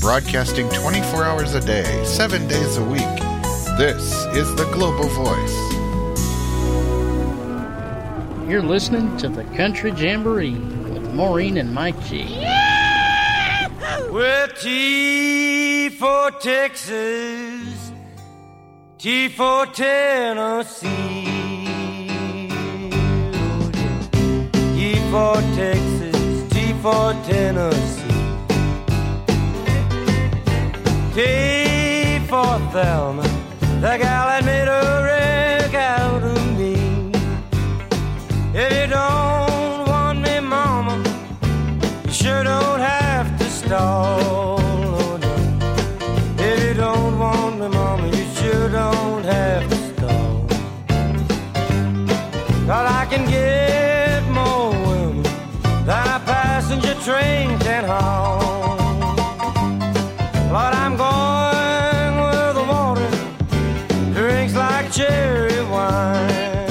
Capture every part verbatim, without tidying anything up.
broadcasting twenty-four hours a day, seven days a week. This is the Global Voice. You're listening to the Country Jamboree with Maureen and Mike G. Yeah! Well, T for Texas, T for Tennessee, T for Texas, T for Tennessee, T for Thelma, the gal that made a wreck out of me. If you don't want me, mama, you sure don't have to stall. Oh, no. If you don't want me, mama, you sure don't have to stall. 'Cause I can get more women than a passenger train can haul. Lord, I'm going where the water drinks like cherry wine.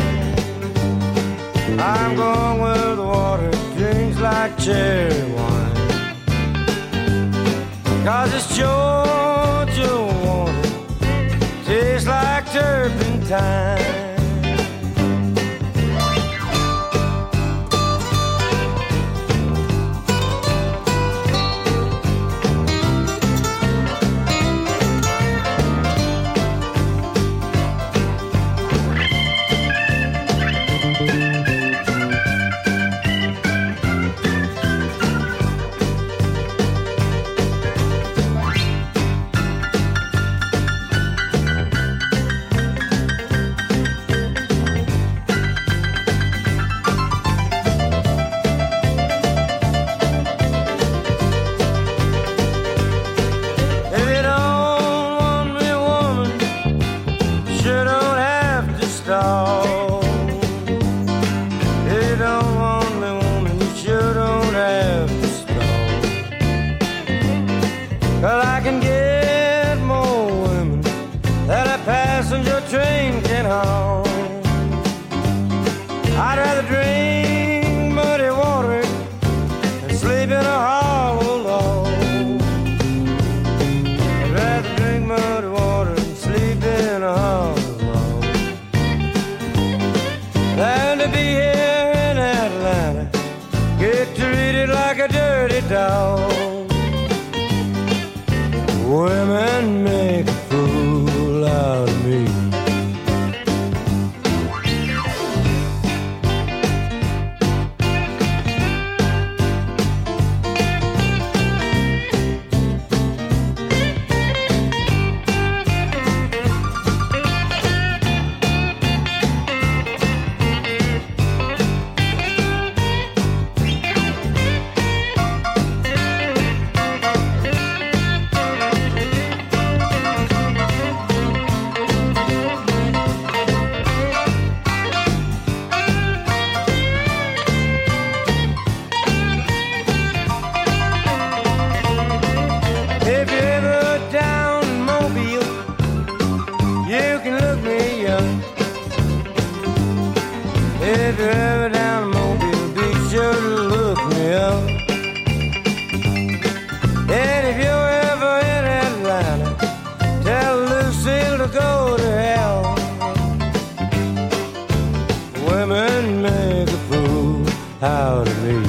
I'm going where the water drinks like cherry wine. 'Cause it's Georgia water, tastes like turpentine. I'd rather drink muddy water than sleep in a hollow log. I'd rather drink muddy water than sleep in a hollow log than to be here in Atlanta, get treated like a dirty dog. Women make a fool out of me. If you're ever down Mobile, be sure to look me up. And if you're ever in Atlanta, tell Lucille to go to hell. Women make a fool out of me.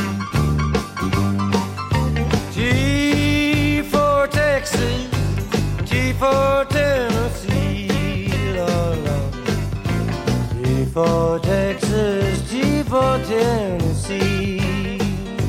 T for Texas, T for Tennessee, Lord, Lord. T for Texas, T for Tennessee,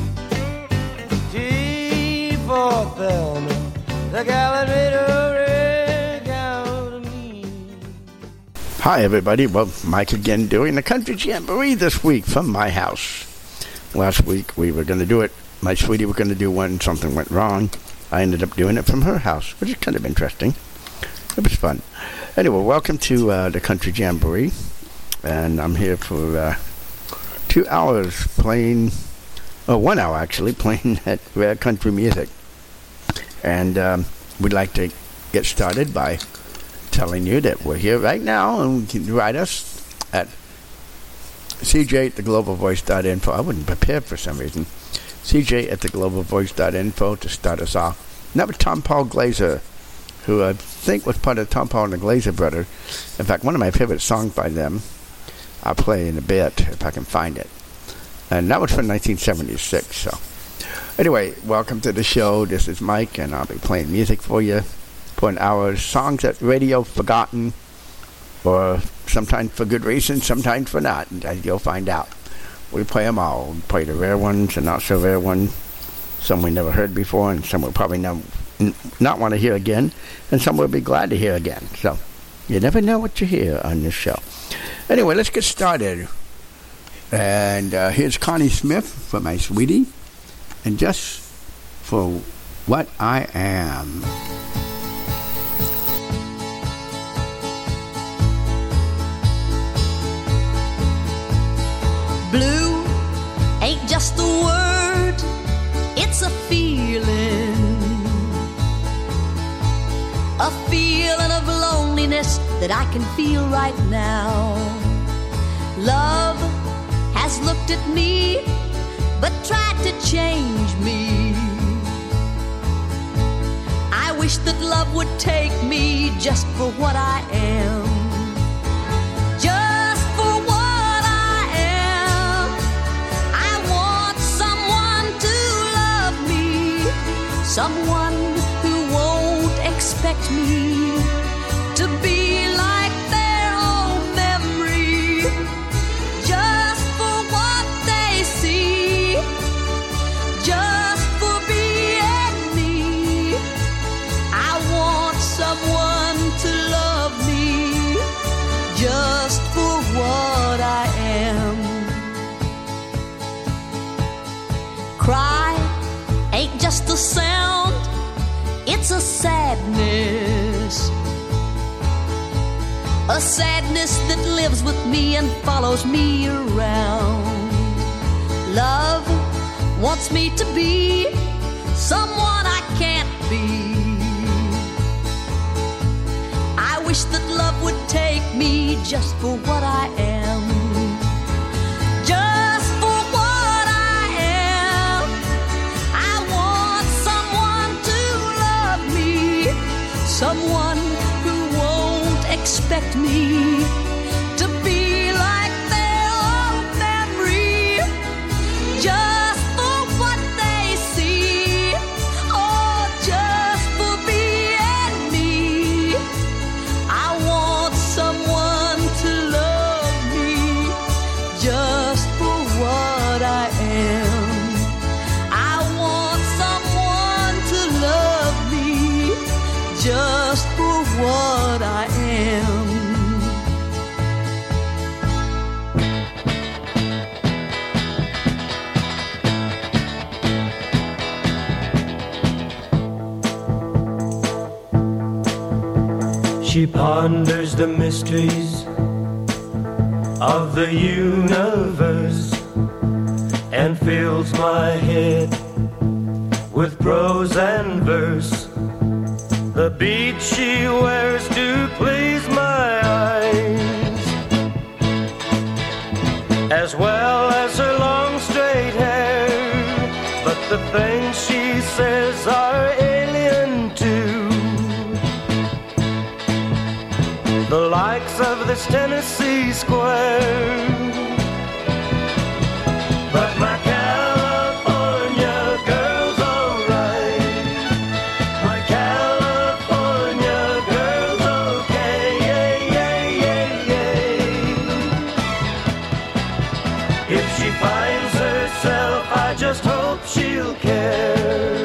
T for Thelma, the gal that made a wreck out of me. Hi, everybody. Well, Mike again doing the Country Jamboree this week from my house. Last week we were going to do it. My sweetie was going to do one. Something went wrong. I ended up doing it from her house, which is kind of interesting. It was fun. Anyway, welcome to uh, the Country Jamboree. And I'm here for uh, two hours playing, oh, one hour actually, playing that rare country music. And um, we'd like to get started by telling you that we're here right now, and you can write us at C J at the global voice dot info. I wasn't prepared for some reason. C J at the global voice dot info to start us off. And that was Tom Paul Glaser, who I think was part of Tom Paul and the Glaser Brothers. In fact, one of my favorite songs by them, I'll play in a bit if I can find it. And that was from nineteen seventy-six. So, anyway, welcome to the show. This is Mike, and I'll be playing music for you for an hour. Songs that radio forgotten, or sometimes for good reason, sometimes for not. And you'll find out. We play them all. We play the rare ones and not so rare ones. Some we never heard before, and some we'll probably not, not want to hear again, and some we'll be glad to hear again. So, you never know what you hear on this show. Anyway, let's get started. And uh, here's Connie Smith for My Sweetie, and Just for What I Am. Blue ain't just a word, it's a feeling. A feeling of loneliness that I can feel right now. Love has looked at me, but tried to change me. I wish that love would take me just for what I am. Just for what I am. I want someone to love me, someone who won't expect me to be like their own memory. Just for what they see, just for being me. I want someone to love me, just for what I am. Cry ain't just a sound, it's a sadness. A sadness that lives with me and follows me around. Love wants me to be someone I can't be. I wish that love would take me just for what I am. Just for what I am. I want someone to love me, someone who won't expect me to be like their own memory. Just for what they see, or just for being me. I want someone to love me, just for what I am. I want someone to love me, just for what I am. She ponders the mysteries of the universe and fills my head with prose and verse. The beads she wears do please my eyes, as well as her long straight hair. But the things she says are alien too. The likes of this Tennessee square. But my California girl's alright. My California girl's okay. Yeah, yeah, yeah, yeah. If she finds herself, I just hope she'll care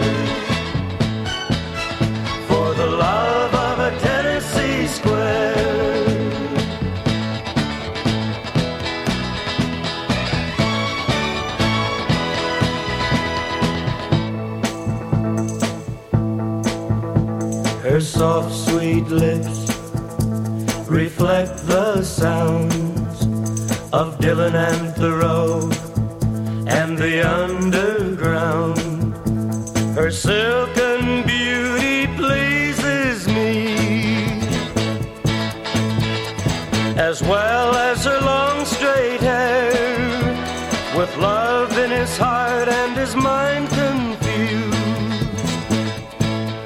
for the love of a Tennessee square. Her soft, sweet lips reflect the sounds of Dylan and Thoreau and the underground. Her silken beauty pleases me, as well as her long straight hair, with love in his heart and his mind confused.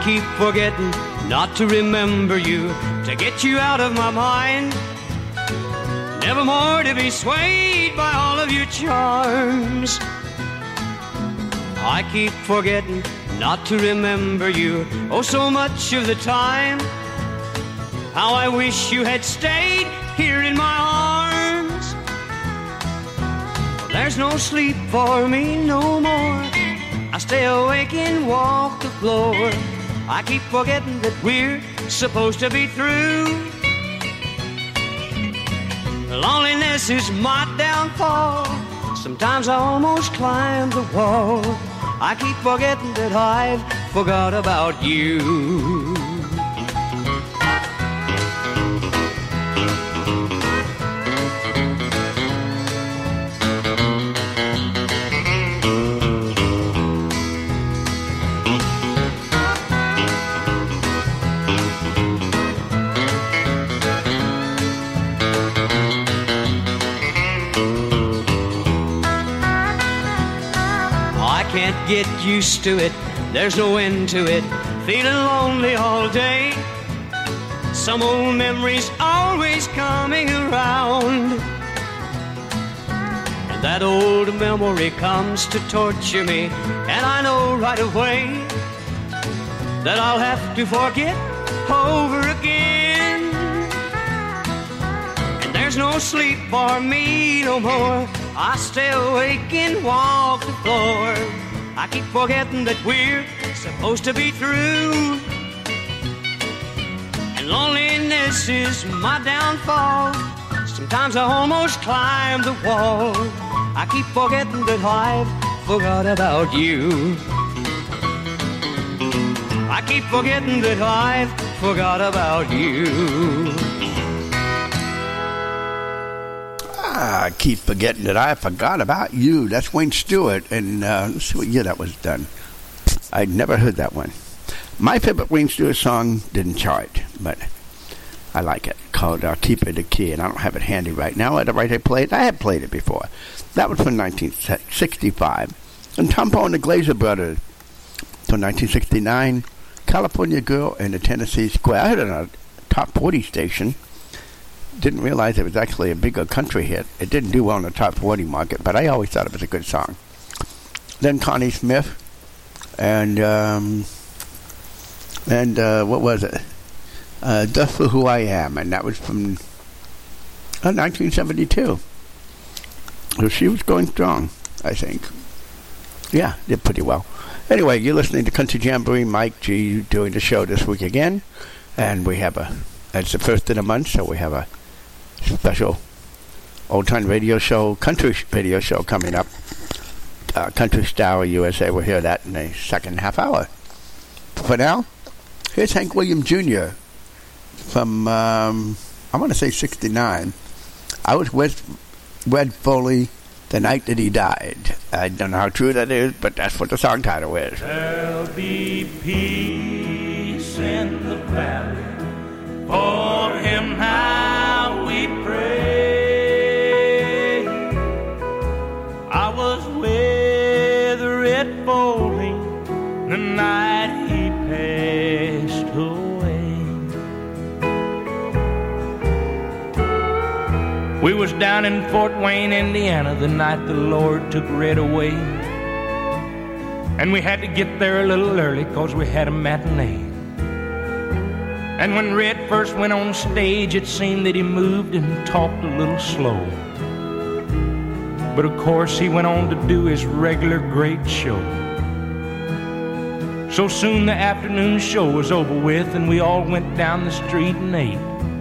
keep forgetting not to remember you, to get you out of my mind, never more to be swayed by all of your charms. I keep forgetting not to remember you, oh so much of the time. How I wish you had stayed here in my arms. There's no sleep for me no more. I stay awake and walk the floor. I keep forgetting that we're supposed to be through. Loneliness is my downfall. Sometimes I almost climb the wall. I keep forgetting that I've forgot about you. Get used to it, there's no end to it, feeling lonely all day. Some old memories always coming around, and that old memory comes to torture me, and I know right away that I'll have to forget over again. And there's no sleep for me no more. I stay awake and walk the floor. I keep forgetting that we're supposed to be through. And loneliness is my downfall. Sometimes I almost climb the wall. I keep forgetting that I've forgot about you. I keep forgetting that I've forgot about you. I keep forgetting that I forgot about you. That's Wayne Stewart, and uh, let's see what year that was done. I'd never heard that one. My favorite Wayne Stewart song didn't chart, but I like it, called uh, Keep It a Key, and I don't have it handy right now. At the right I played it. I had played it before. That was from nineteen sixty-five. And Tom Paul and the Glazer Brothers from nineteen sixty-nine, California Girl in the Tennessee Square. I heard it on a top forty station. Didn't realize it was actually a bigger country hit. It didn't do well in the top forty market, but I always thought it was a good song. Then Connie Smith, and um, and uh, what was it? Uh, Just For Who I Am, and that was from uh, nineteen seventy-two. So she was going strong, I think. Yeah, did pretty well. Anyway, you're listening to Country Jamboree. Mike G doing the show this week again, and we have a. It's the first of the month, so we have a special old-time radio show, country radio show coming up. Uh, Country Style U S A. We'll hear that in the second half hour. For now, here's Hank Williams Junior from, um, I want to say sixty-nine. I was with Red Foley the night that he died. I don't know how true that is, but that's what the song title is. There'll be peace in the valley. For him now we pray. I was with Red Foley the night he passed away. We was down in Fort Wayne, Indiana, the night the Lord took Red away. And we had to get there a little early 'cause we had a matinee. And when Red first went on stage, it seemed that he moved and talked a little slow. But of course he went on to do his regular great show. So soon the afternoon show was over with, and we all went down the street and ate.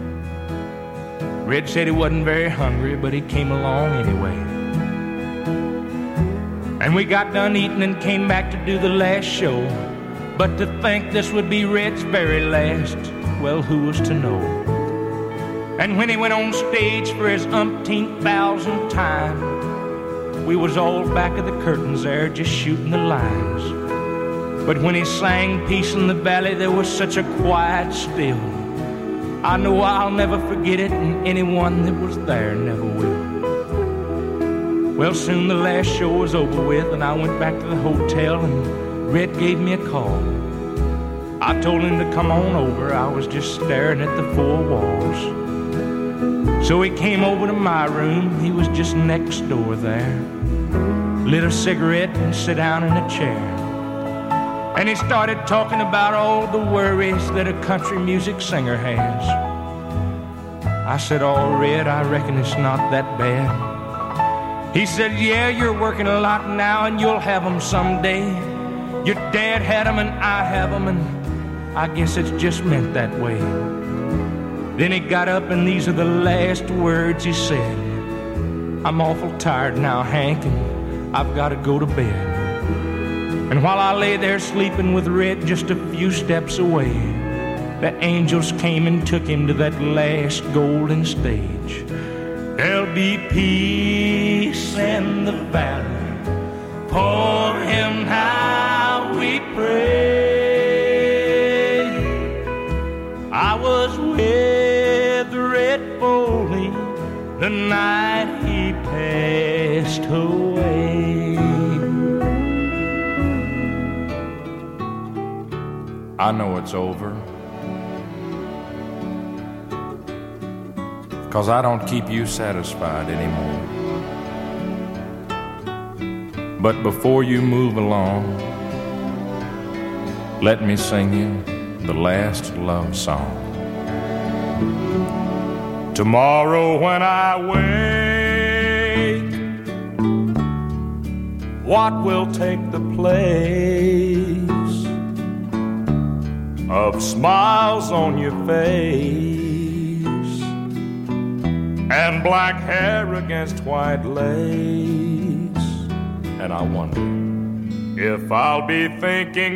Red said he wasn't very hungry, but he came along anyway. And we got done eating and came back to do the last show. But to think this would be Red's very last, well, who was to know? And when he went on stage for his umpteenth thousandth time, we was all back of the curtains there just shooting the lines. But when he sang Peace in the Valley, there was such a quiet still. I know I'll never forget it, and anyone that was there never will. Well, soon the last show was over with, and I went back to the hotel, and Red gave me a call. I told him to come on over. I was just staring at the four walls. So he came over to my room. He was just next door there. Lit a cigarette and sat down in a chair. And he started talking about all the worries that a country music singer has. I said, "Oh, Red, I reckon it's not that bad." He said, "Yeah, you're working a lot now and you'll have them someday. Your dad had them and I have them, and I guess it's just meant that way." Then he got up and these are the last words he said. "I'm awful tired now, Hank, and I've got to go to bed." And while I lay there sleeping with Red just a few steps away, the angels came and took him to that last golden stage. There'll be peace in the valley, for him now we pray. I was with Red Foley the night he passed away. I know it's over, 'cause I don't keep you satisfied anymore. But before you move along, let me sing you the last love song. Tomorrow when I wake, what will take the place of smiles on your face and black hair against white lace? And I wonder if I'll be thinking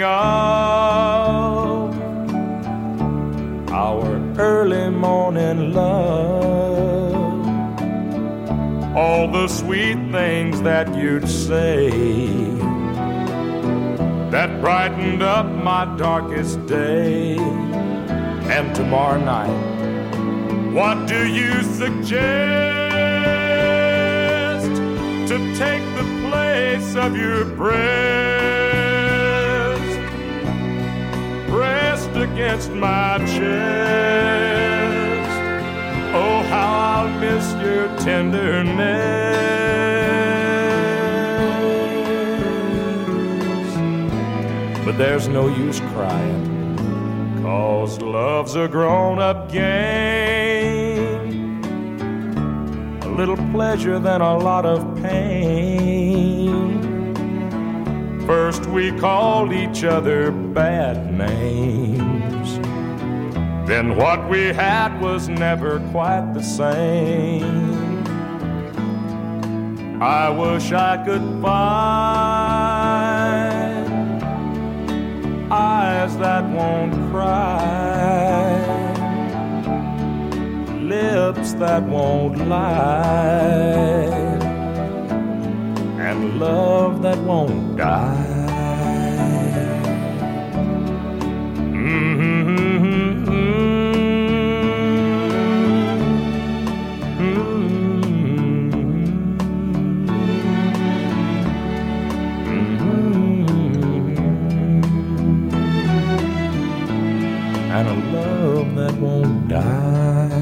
of our early morning love, all the sweet things that you'd say that brightened up my darkest day. And tomorrow night, what do you suggest to take the place of your breast, pressed against my chest? Oh, how I'll miss your tenderness. But there's no use crying, 'cause love's a grown-up game, a little pleasure than a lot of pain. First we called each other bad names, then what we had was never quite the same. I wish I could find eyes that won't cry, lips that won't lie, and love that won't die. Mm-hmm. And a love that won't die.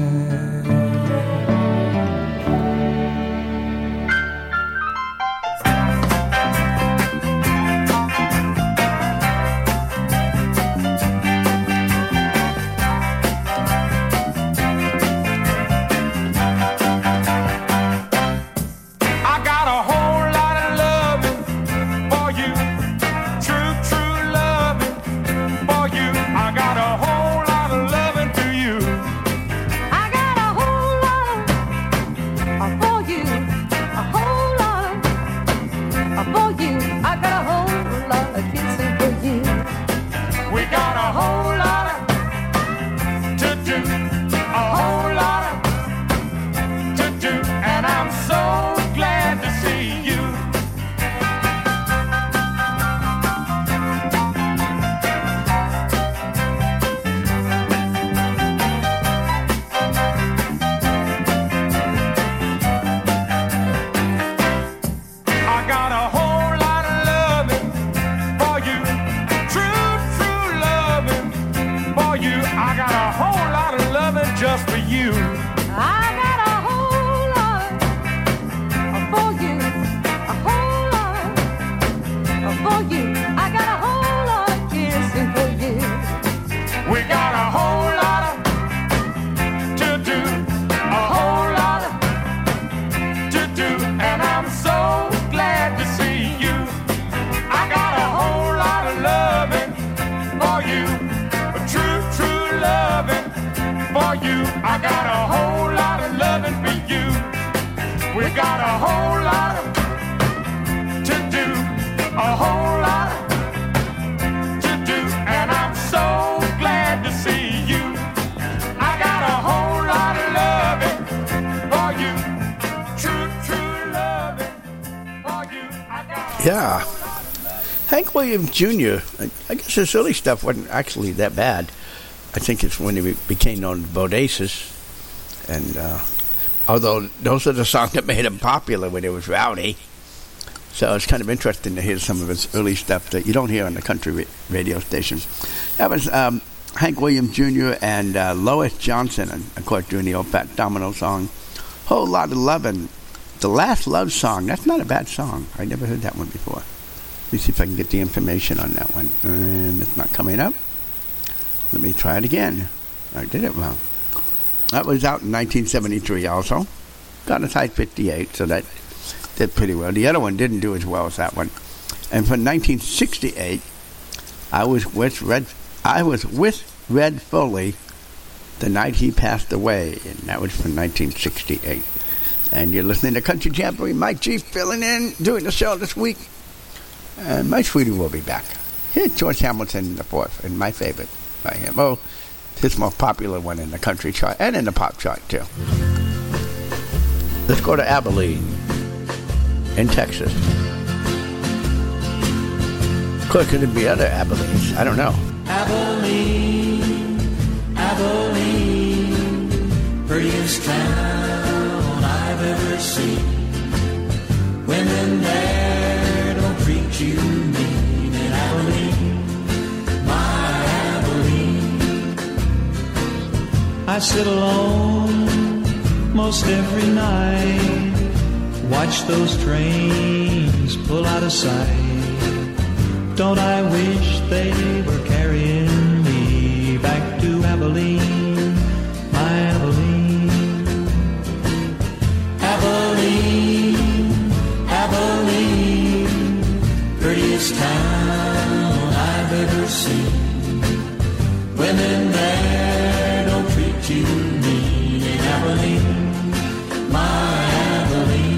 We got a whole lot of to do, a whole lot to do, and I'm so glad to see you. I got a whole lot of loving for you, true, true loving for you. I got Yeah. Hank Williams Junior, I, I guess his early stuff wasn't actually that bad. I think it's when he became known as Bodacious. And uh, although those are the songs that made him popular when he was rowdy. So it's kind of interesting to hear some of his early stuff that you don't hear on the country radio stations. That was um, Hank Williams Junior and uh, Lois Johnson, and of course doing the old Fat Domino song, Whole Lot of Lovin'. The Last Love Song, that's not a bad song. I never heard that one before. Let me see if I can get the information on that one. And it's not coming up. Let me try it again. I did it wrong. That was out in nineteen seventy-three also. Got a high fifty-eight, so that did pretty well. The other one didn't do as well as that one. And for nineteen sixty-eight, I was with Red I was with Red Foley the night he passed away, and that was from nineteen sixty-eight. And you're listening to Country Jamboree. Mike G filling in, doing the show this week. And my sweetie will be back. Here's George Hamilton the fourth, and my favorite by him. Oh, his most popular one in the country chart and in the pop chart too. Let's go to Abilene in Texas. Of course, could it be other Abilenes? I don't know. Abilene, Abilene, prettiest town I've ever seen. Women there don't treat you mean in Abilene, my Abilene. I sit alone most every night, watch those trains pull out of sight. Don't I wish they were carrying me back to Abilene, my Abilene. Abilene, Abilene, prettiest town I've ever seen. Women there don't treat you mean in Abilene, my Abilene.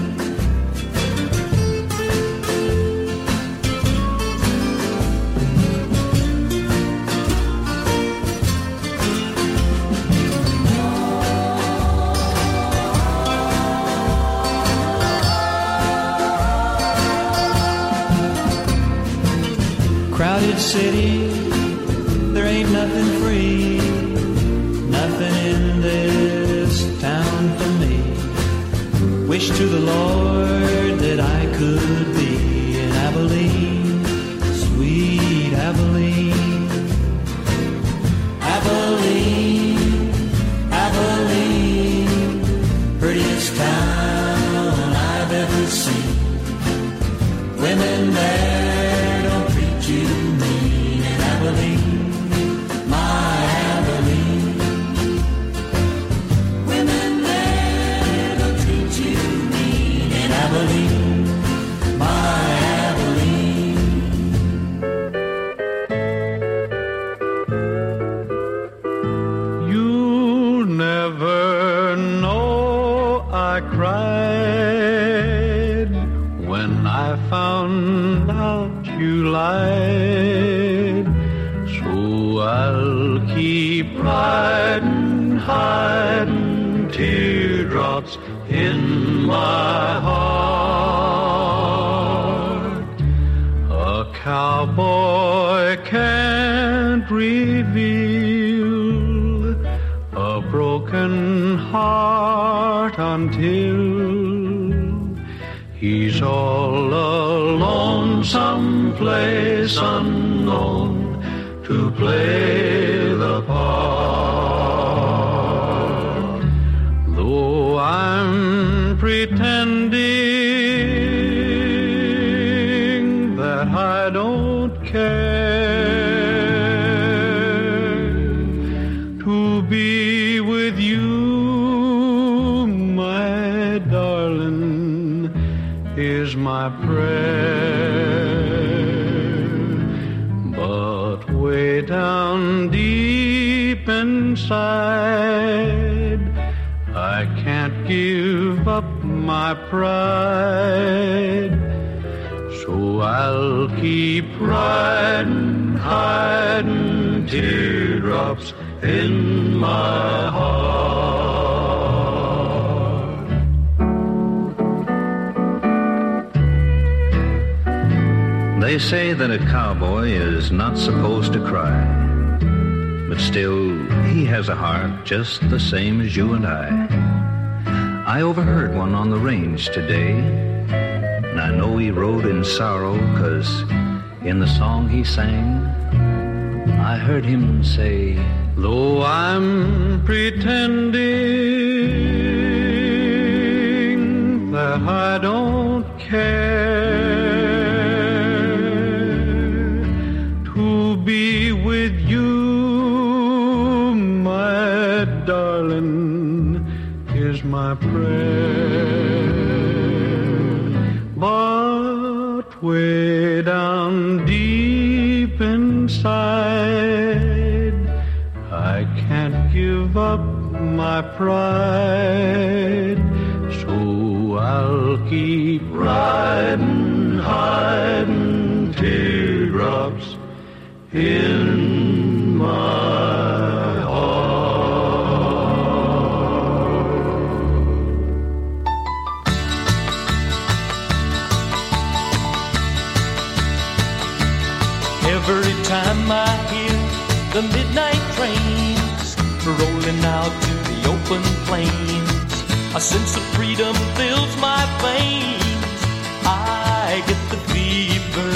Crowded city, there ain't nothing free, nothing in this town for me. Wish to the Lord that I could be in Abilene, sweet Abilene. Abilene, Abilene, prettiest town I've ever seen. Women there don't treat you mean in Abilene, my Abilene. Women there don't treat you mean in Abilene, my Abilene. You'll never know I cried when I found out you lied. So I'll keep hiding, hiding teardrops in my heart. A cowboy can't reveal a broken heart until he's all alone someplace unknown to play the part. Though I'm pretending that I don't care, to be with you, my darling, is my prayer. But way down deep inside, I can't give up my pride. So I'll keep riding, hiding teardrops in my heart. They say that a cowboy is not supposed to cry, but still he has a heart just the same as you and I. I overheard one on the range today, and I know he rode in sorrow, 'cause in the song he sang, I heard him say, though I'm pretending that I don't care, to be with you, my darling, is my prayer. But way down deep inside, I can't give up my pride. So I'll keep riding, hiding teardrops in my heart. Every time I hear the midnight trains rolling out to the open plains, a sense of freedom fills my veins. I get the fever.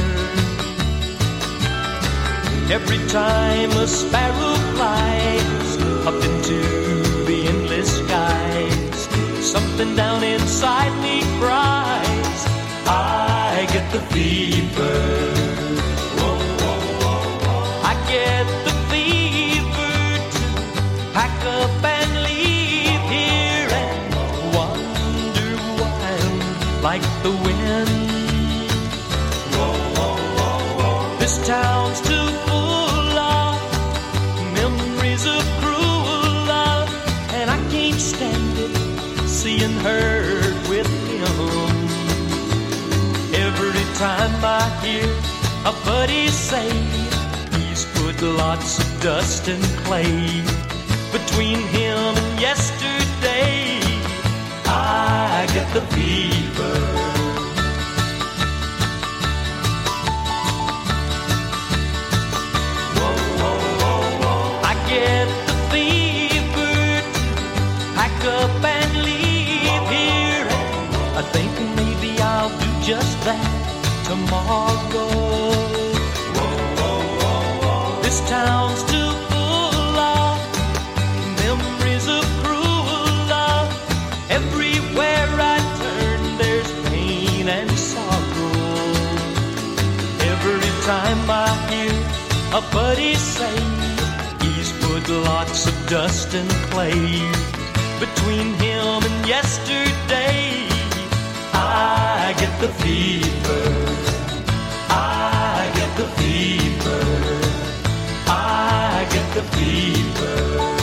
Every time a sparrow flies up into the endless skies, something down inside me cries, I get the fever. I get the fever to pack up and leave here and wander wild like the wind. This town's too full of memories of cruel love, and I can't stand it seeing her with him. Every time I hear a buddy say put lots of dust and clay between him and yesterday, I get the fever. Whoa, whoa, whoa, whoa. I get the fever to pack up and leave here, and I think maybe I'll do just that tomorrow. This town's too full of memories of cruel love. Everywhere I turn, there's pain and sorrow. Every time I hear a buddy say he's put lots of dust and clay between him and yesterday, I get the fever. I get the fever. I get the fever.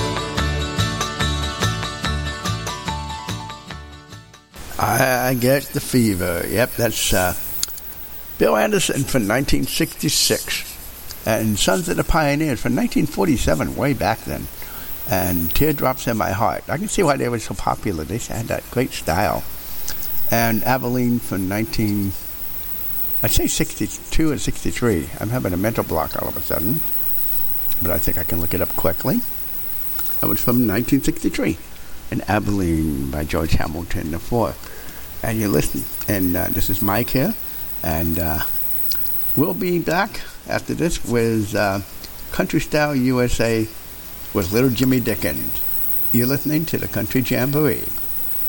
I get the fever. Yep, that's uh, Bill Anderson from nineteen sixty-six. And Sons of the Pioneers from nineteen forty-seven, way back then. And Teardrops in My Heart. I can see why they were so popular. They had that great style. And Abilene from nineteen, I'd say sixty-two and sixty-three. I'm having a mental block all of a sudden, but I think I can look it up quickly. That was from nineteen sixty-three. And Abilene by George Hamilton the fourth. And you're listening. And uh, this is Mike here. And uh, we'll be back after this with uh, Country Style U S A with Little Jimmy Dickens. You're listening to the Country Jamboree.